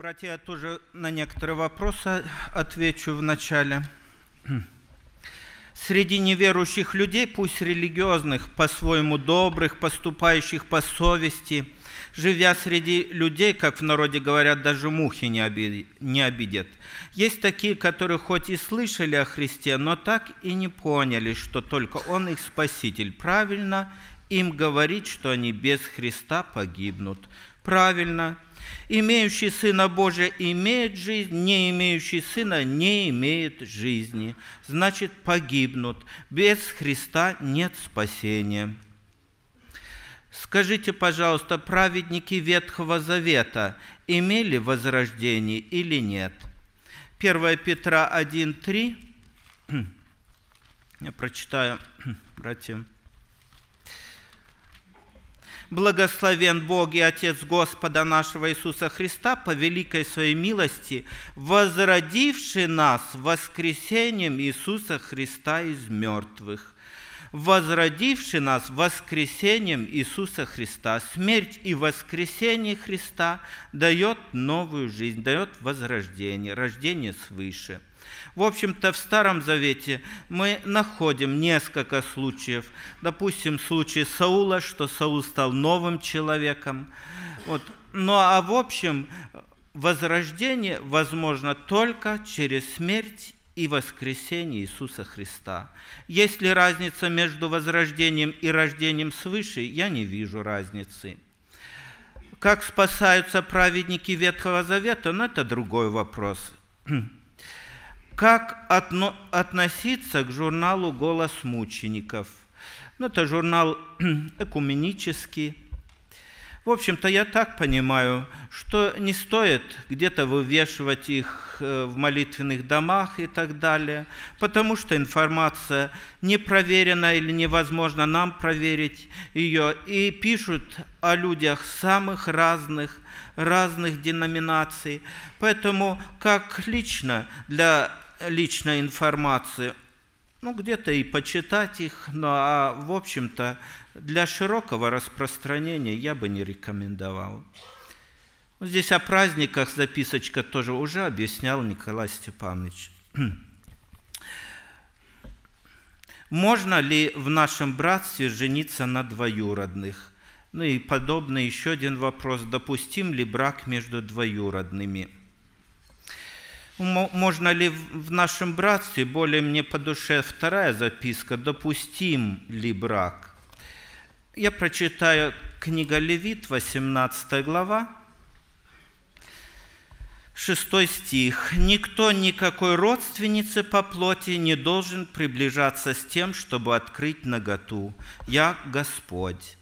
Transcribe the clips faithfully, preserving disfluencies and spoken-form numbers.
Братья, я тоже на некоторые вопросы отвечу в начале. Среди неверующих людей, пусть религиозных, по-своему добрых, поступающих по совести, живя среди людей, как в народе говорят, даже мухи не обидят. Есть такие, которые хоть и слышали о Христе, но так и не поняли, что только Он их Спаситель. Правильно им говорить, что они без Христа погибнут. Правильно. Имеющий Сына Божия имеет жизнь, не имеющий Сына не имеет жизни. Значит, погибнут. Без Христа нет спасения. Скажите, пожалуйста, праведники Ветхого Завета имели возрождение или нет? первое Петра один три. Я прочитаю, братья. Благословен Бог и Отец Господа нашего Иисуса Христа, по великой Своей милости, возродивший нас воскресением Иисуса Христа из мертвых. Возродивший нас воскресением Иисуса Христа. Смерть и воскресение Христа дает новую жизнь, дает возрождение, рождение свыше. В общем-то, в Старом Завете мы находим несколько случаев. Допустим, случай Саула, что Саул стал новым человеком. Вот. Ну а в общем, возрождение возможно только через смерть и воскресение Иисуса Христа. Есть ли разница между возрождением и рождением свыше, я не вижу разницы. Как спасаются праведники Ветхого Завета, ну это другой вопрос. Как отно, относиться к журналу «Голос мучеников»? Ну, это журнал экуменический. В общем-то, я так понимаю, что не стоит где-то вывешивать их в молитвенных домах и так далее, потому что информация не проверена или невозможно нам проверить ее. И пишут о людях самых разных, разных деноминаций. Поэтому как лично для личной информации, ну, где-то и почитать их, ну, а в общем-то для широкого распространения я бы не рекомендовал. Здесь о праздниках записочка тоже уже объяснял Николай Степанович. Можно ли в нашем братстве жениться на двоюродных? Ну и подобный еще один вопрос. Допустим ли брак между двоюродными? Можно ли в нашем братстве, более мне по душе вторая записка, допустим ли брак? Я прочитаю книга Левит, восемнадцатая глава, шестой стих. «Никто никакой родственнице по плоти не должен приближаться с тем, чтобы открыть наготу. Я Господь».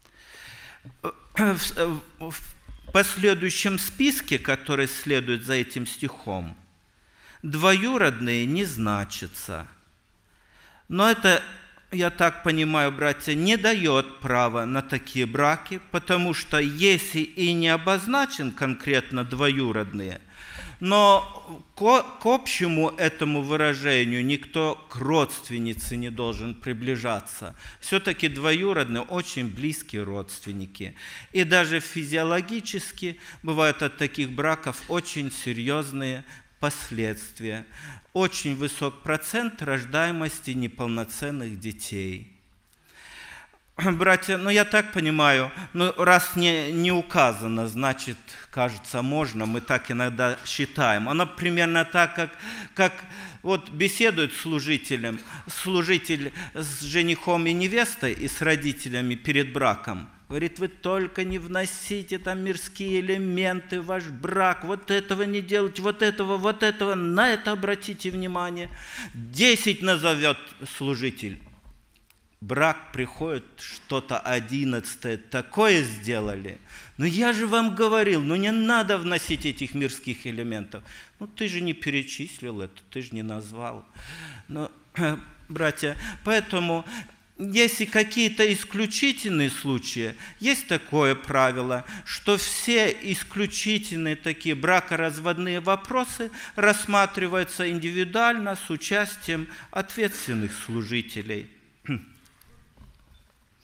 В последующем списке, который следует за этим стихом, двоюродные не значатся. Но это, я так понимаю, братья, не дает права на такие браки, потому что если и не обозначен конкретно двоюродные, но к общему этому выражению никто к родственнице не должен приближаться. Все-таки двоюродные очень близкие родственники. И даже физиологически бывают от таких браков очень серьезные последствия. Очень высок процент рождаемости неполноценных детей. Братья, ну я так понимаю, ну раз не, не указано, значит, кажется, можно, мы так иногда считаем. Оно примерно так, как, как вот беседует с служителем, служитель с женихом и невестой и с родителями перед браком. Говорит, вы только не вносите там мирские элементы в ваш брак, вот этого не делайте, вот этого, вот этого, на это обратите внимание. Десять назовет служитель. Брак приходит, что-то одиннадцатое, такое сделали. Но я же вам говорил, ну не надо вносить этих мирских элементов. Ну ты же не перечислил это, ты же не назвал. Но, братья, поэтому... Если какие-то исключительные случаи, есть такое правило, что все исключительные такие бракоразводные вопросы рассматриваются индивидуально с участием ответственных служителей.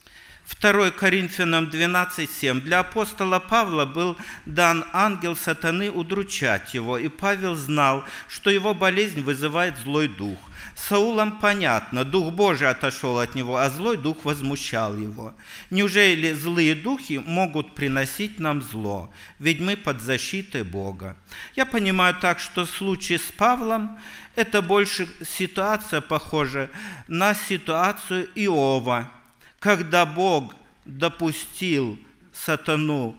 второе Коринфянам двенадцать семь. Для апостола Павла был дан ангел сатаны удручать его, и Павел знал, что его болезнь вызывает злой дух. Саулом понятно, дух Божий отошел от него, а злой дух возмущал его. Неужели злые духи могут приносить нам зло? Ведь мы под защитой Бога. Я понимаю так, что в случае с Павлом это больше ситуация похожа на ситуацию Иова, когда Бог допустил сатану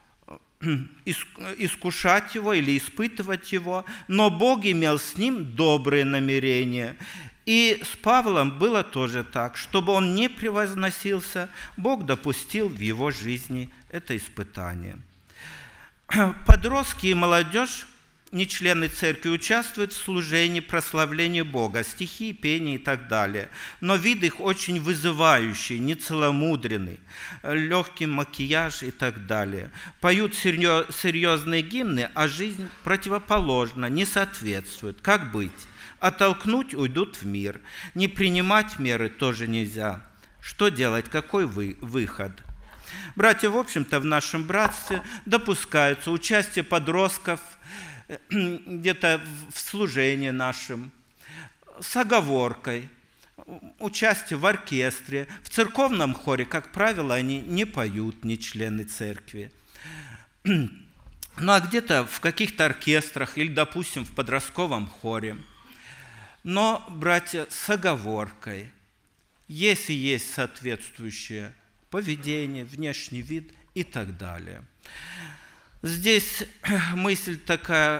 искушать его или испытывать его, но Бог имел с ним добрые намерения. И с Павлом было тоже так, чтобы он не превозносился, Бог допустил в его жизни это испытание. Подростки и молодежь, не члены церкви, участвуют в служении, прославлении Бога, стихи, пение и так далее. Но вид их очень вызывающий, нецеломудренный, легкий макияж и так далее. Поют серьезные гимны, а жизнь противоположна, не соответствует. Как быть? Оттолкнуть уйдут в мир. Не принимать меры тоже нельзя. Что делать? Какой вы, выход? Братья, в общем-то, в нашем братстве допускается участие подростков где-то в служении нашем, с оговоркой, участие в оркестре, в церковном хоре, как правило, они не поют, не члены церкви. Ну а где-то в каких-то оркестрах или, допустим, в подростковом хоре. Но, братья, с оговоркой, если есть соответствующее поведение, внешний вид и так далее. Здесь мысль такая,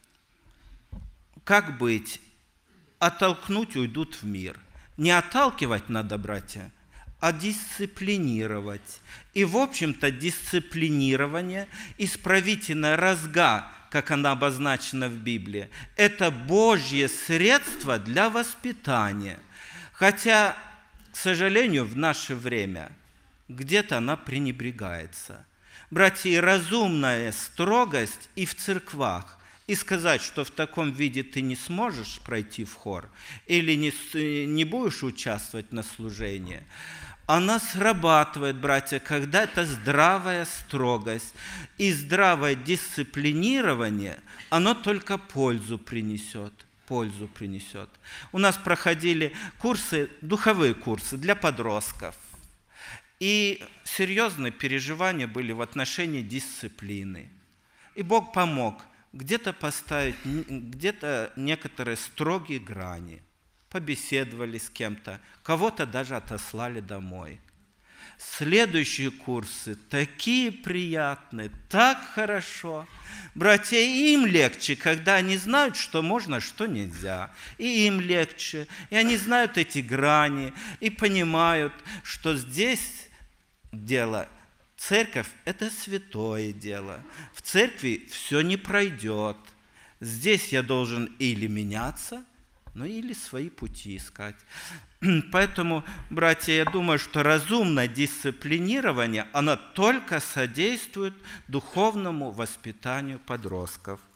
как быть? Оттолкнуть уйдут в мир. Не отталкивать надо, братья, а дисциплинировать. И, в общем-то, дисциплинирование, исправительная разга, как она обозначена в Библии, это Божье средство для воспитания. Хотя, к сожалению, в наше время где-то она пренебрегается. Братья, и разумная строгость и в церквах, и сказать, что в таком виде ты не сможешь пройти в хор или не, не будешь участвовать на служении, она срабатывает, братья, когда это здравая строгость и здравое дисциплинирование, оно только пользу принесет. Пользу принесет. У нас проходили курсы, духовые курсы для подростков. И серьезные переживания были в отношении дисциплины. И Бог помог где-то поставить, где-то некоторые строгие грани. Побеседовали с кем-то, кого-то даже отослали домой. Следующие курсы такие приятные, так хорошо. Братья, им легче, когда они знают, что можно, что нельзя. И им легче, и они знают эти грани, и понимают, что здесь дело, церковь – это святое дело. В церкви все не пройдет. Здесь я должен или меняться, ну или свои пути искать. Поэтому, братья, я думаю, что разумное дисциплинирование, оно только содействует духовному воспитанию подростков.